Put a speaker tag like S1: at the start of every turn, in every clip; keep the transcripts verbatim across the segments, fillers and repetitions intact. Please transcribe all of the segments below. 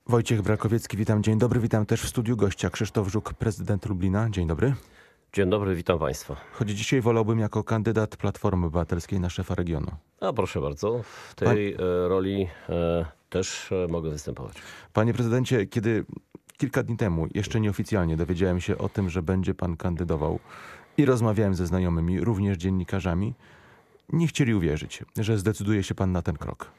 S1: Wojciech Brakowiecki, witam. Dzień dobry. Witam też w studiu gościa Krzysztof Żuk, prezydent Lublina. Dzień dobry.
S2: Dzień dobry, witam państwa.
S1: Choć dzisiaj wolałbym jako kandydat Platformy Obywatelskiej na szefa regionu.
S2: A proszę bardzo, w tej Pan... roli e, też mogę występować.
S1: Panie prezydencie, kiedy kilka dni temu, jeszcze nieoficjalnie, dowiedziałem się o tym, że będzie pan kandydował i rozmawiałem ze znajomymi, również dziennikarzami, nie chcieli uwierzyć, że zdecyduje się pan na ten krok.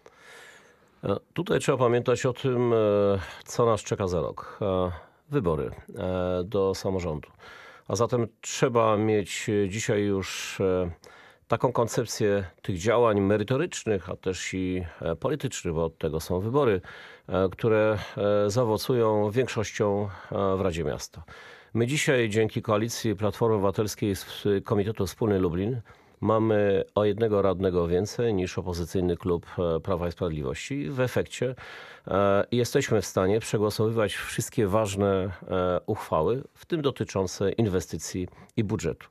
S2: Tutaj trzeba pamiętać o tym, co nas czeka za rok. Wybory do samorządu. A zatem trzeba mieć dzisiaj już taką koncepcję tych działań merytorycznych, a też i politycznych, bo od tego są wybory, które zaowocują większością w Radzie Miasta. My dzisiaj dzięki koalicji Platformy Obywatelskiej z Komitetu Wspólny Lublin mamy o jednego radnego więcej niż opozycyjny klub Prawa i Sprawiedliwości. W efekcie jesteśmy w stanie przegłosowywać wszystkie ważne uchwały, w tym dotyczące inwestycji i budżetu.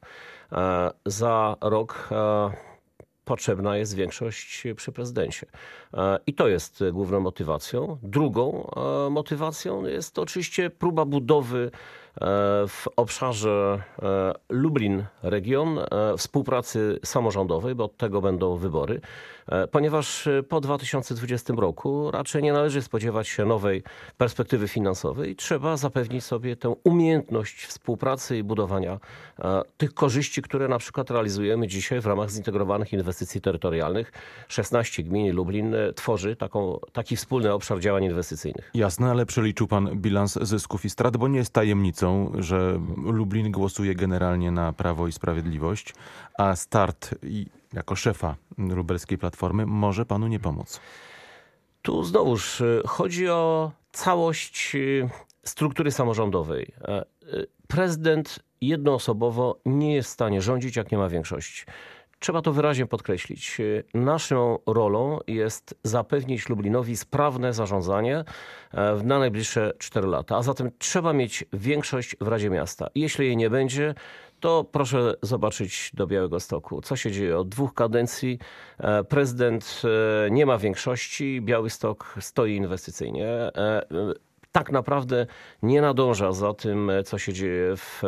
S2: Za rok potrzebna jest większość przy prezydencie. I to jest główną motywacją. Drugą motywacją jest to oczywiście próba budowy w obszarze Lublin Region współpracy samorządowej, bo od tego będą wybory, ponieważ po dwa tysiące dwudziestym roku raczej nie należy spodziewać się nowej perspektywy finansowej. Trzeba zapewnić sobie tę umiejętność współpracy i budowania tych korzyści, które na przykład realizujemy dzisiaj w ramach zintegrowanych inwestycji terytorialnych. szesnaście gmin i Lublin tworzy taką, taki wspólny obszar działań inwestycyjnych.
S1: Jasne, ale przeliczył pan bilans zysków i strat, bo nie jest tajemnicą, że Lublin głosuje generalnie na Prawo i Sprawiedliwość, a start i jako szefa lubelskiej Platformy może panu nie pomóc.
S2: Tu znowuż chodzi o całość struktury samorządowej. Prezydent jednoosobowo nie jest w stanie rządzić, jak nie ma większości. Trzeba to wyraźnie podkreślić. Naszą rolą jest zapewnić Lublinowi sprawne zarządzanie na najbliższe cztery lata. A zatem trzeba mieć większość w Radzie Miasta. Jeśli jej nie będzie, to proszę zobaczyć do Białegostoku, co się dzieje od dwóch kadencji. Prezydent nie ma większości, Białystok stoi inwestycyjnie. Tak naprawdę nie nadąża za tym, co się dzieje w,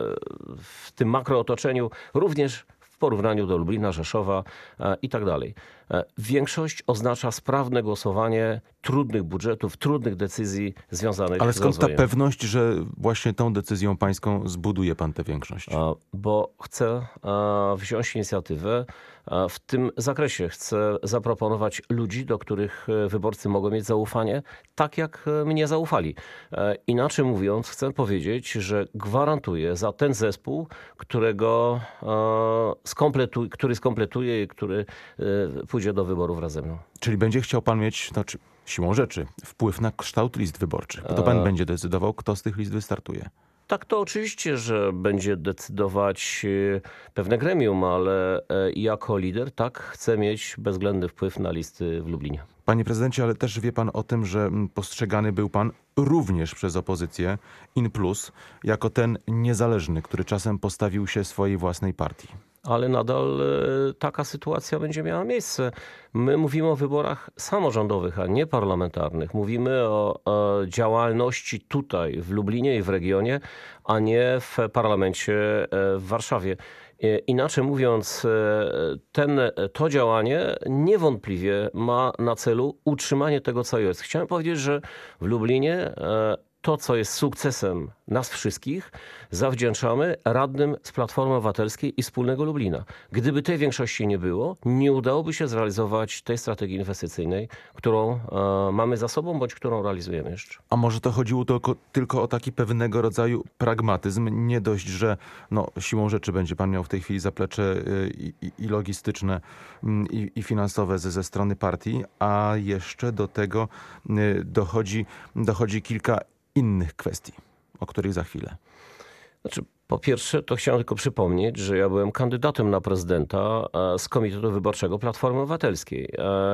S2: w tym makrootoczeniu, również w porównaniu do Lublina, Rzeszowa i tak dalej. Większość oznacza sprawne głosowanie trudnych budżetów, trudnych decyzji związanych
S1: Ale
S2: z
S1: skąd
S2: rozwojem.
S1: ta pewność, że właśnie tą decyzją pańską zbuduje pan tę większość?
S2: Bo chcę wziąć inicjatywę w tym zakresie. Chcę zaproponować ludzi, do których wyborcy mogą mieć zaufanie, tak jak mnie zaufali. Inaczej mówiąc, chcę powiedzieć, że gwarantuję za ten zespół, którego skompletuj, który skompletuje i który pójdzie do wyborów razem ze mną.
S1: Czyli będzie chciał pan mieć, znaczy siłą rzeczy, wpływ na kształt list wyborczych. Bo to pan będzie decydował, kto z tych list wystartuje.
S2: Tak, to oczywiście, że będzie decydować pewne gremium, ale jako lider tak chcę mieć bezwzględny wpływ na listy w Lublinie.
S1: Panie prezydencie, ale też wie pan o tym, że postrzegany był pan również przez opozycję in plus jako ten niezależny, który czasem postawił się swojej własnej partii.
S2: Ale nadal taka sytuacja będzie miała miejsce. My mówimy o wyborach samorządowych, a nie parlamentarnych. Mówimy o, o działalności tutaj w Lublinie i w regionie, a nie w parlamencie w Warszawie. Inaczej mówiąc, ten, to działanie niewątpliwie ma na celu utrzymanie tego, co jest. Chciałem powiedzieć, że w Lublinie to, co jest sukcesem nas wszystkich, zawdzięczamy radnym z Platformy Obywatelskiej i Wspólnego Lublina. Gdyby tej większości nie było, nie udałoby się zrealizować tej strategii inwestycyjnej, którą e, mamy za sobą, bądź którą realizujemy jeszcze.
S1: A może to chodziło tylko, tylko o taki pewnego rodzaju pragmatyzm? Nie dość, że no, siłą rzeczy będzie pan miał w tej chwili zaplecze i, i, i logistyczne, i, i finansowe ze, ze strony partii, a jeszcze do tego dochodzi, dochodzi kilka innych kwestii, o których za chwilę.
S2: Znaczy, po pierwsze, to chciałem tylko przypomnieć, że ja byłem kandydatem na prezydenta z Komitetu Wyborczego Platformy Obywatelskiej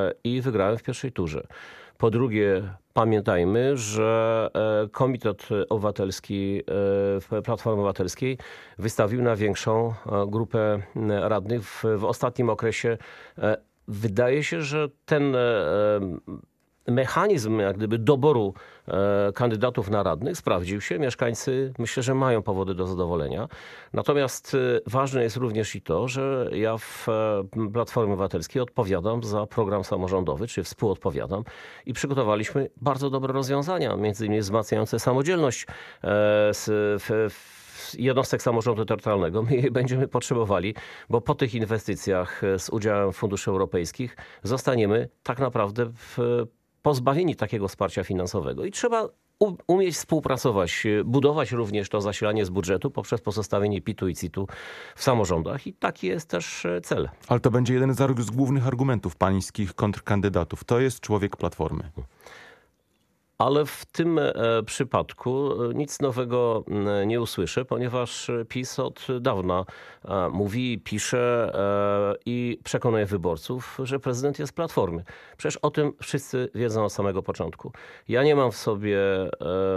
S2: i wygrałem w pierwszej turze. Po drugie, pamiętajmy, że Komitet Obywatelski Platformy Obywatelskiej wystawił na większą grupę radnych w, w ostatnim okresie. Wydaje się, że ten mechanizm jak gdyby doboru e, kandydatów na radnych sprawdził się. Mieszkańcy myślę, że mają powody do zadowolenia. Natomiast e, ważne jest również i to, że ja w e, Platformie Obywatelskiej odpowiadam za program samorządowy, czy współodpowiadam i przygotowaliśmy bardzo dobre rozwiązania, między innymi wzmacniające samodzielność e, z, w, w jednostek samorządu terytorialnego. My jej będziemy potrzebowali, bo po tych inwestycjach z udziałem funduszy europejskich zostaniemy tak naprawdę w, pozbawieni takiego wsparcia finansowego. I trzeba u, umieć współpracować, budować również to zasilanie z budżetu poprzez pozostawienie pitu i citu w samorządach. I taki jest też cel.
S1: Ale to będzie jeden z, arg- z głównych argumentów pańskich kontrkandydatów. To jest człowiek Platformy.
S2: Ale w tym e, przypadku nic nowego e, nie usłyszę, ponieważ PiS od dawna e, mówi, pisze e, i przekonuje wyborców, że prezydent jest z Platformy. Przecież o tym wszyscy wiedzą od samego początku. Ja nie mam w sobie e,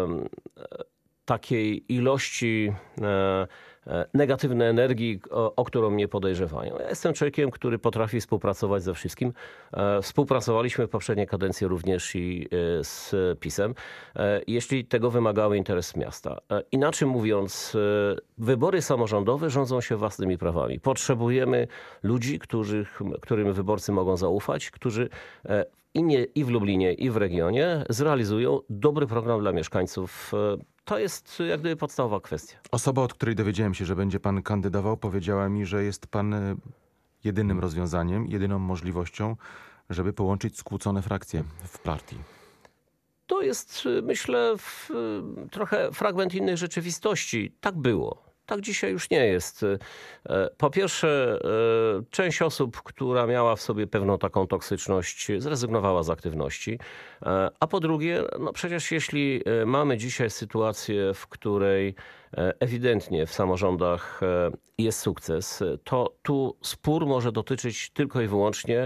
S2: takiej ilości e, negatywnej energii, o, o którą mnie podejrzewają. Ja jestem człowiekiem, który potrafi współpracować ze wszystkim. E, współpracowaliśmy w poprzedniej kadencji również i e, z PiS-em, e, jeśli tego wymagały interesy miasta. E, inaczej mówiąc, e, wybory samorządowe rządzą się własnymi prawami. Potrzebujemy ludzi, których, którym wyborcy mogą zaufać, którzy e, i, nie, i w Lublinie, i w regionie zrealizują dobry program dla mieszkańców. E, To jest jak gdyby podstawowa kwestia.
S1: Osoba, od której dowiedziałem się, że będzie pan kandydował, powiedziała mi, że jest pan e, jedynym rozwiązaniem, jedyną możliwością, żeby połączyć skłócone frakcje w partii.
S2: To jest, myślę, w, trochę fragment innej rzeczywistości. Tak było. Tak dzisiaj już nie jest. Po pierwsze, część osób, która miała w sobie pewną taką toksyczność, zrezygnowała z aktywności. A po drugie, no przecież jeśli mamy dzisiaj sytuację, w której ewidentnie w samorządach jest sukces, to tu spór może dotyczyć tylko i wyłącznie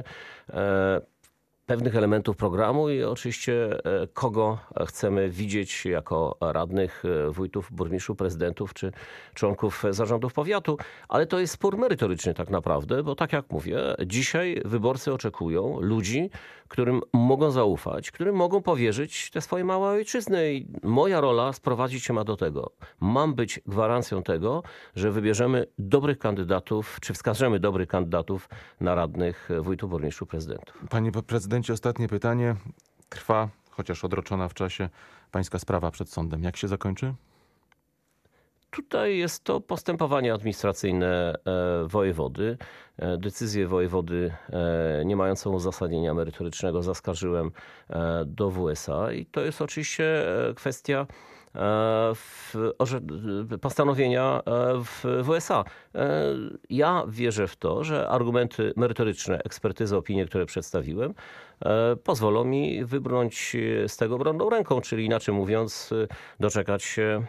S2: pewnych elementów programu i oczywiście kogo chcemy widzieć jako radnych, wójtów, burmistrzów, prezydentów czy członków zarządów powiatu. Ale to jest spór merytoryczny tak naprawdę, bo tak jak mówię, dzisiaj wyborcy oczekują ludzi, którym mogą zaufać, którym mogą powierzyć te swoje małe ojczyzny. I moja rola sprowadzić się ma do tego. Mam być gwarancją tego, że wybierzemy dobrych kandydatów, czy wskażemy dobrych kandydatów na radnych, wójtów, burmistrzów, prezydentów.
S1: Panie prezydencie, ostatnie pytanie. Trwa, chociaż odroczona w czasie, pańska sprawa przed sądem. Jak się zakończy?
S2: Tutaj jest to postępowanie administracyjne wojewody. Decyzję wojewody nie mającą uzasadnienia merytorycznego zaskarżyłem do W S A i to jest oczywiście kwestia w, postanowienia w W S A. Ja wierzę w to, że argumenty merytoryczne, ekspertyzy, opinie, które przedstawiłem, pozwolą mi wybrnąć z tego obronną ręką, czyli inaczej mówiąc, doczekać się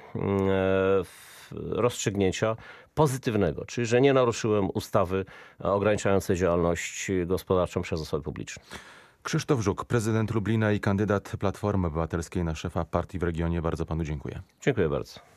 S2: rozstrzygnięcia pozytywnego, czyli że nie naruszyłem ustawy ograniczającej działalność gospodarczą przez osoby publiczne.
S1: Krzysztof Żuk, prezydent Lublina i kandydat Platformy Obywatelskiej na szefa partii w regionie. Bardzo panu dziękuję.
S2: Dziękuję bardzo.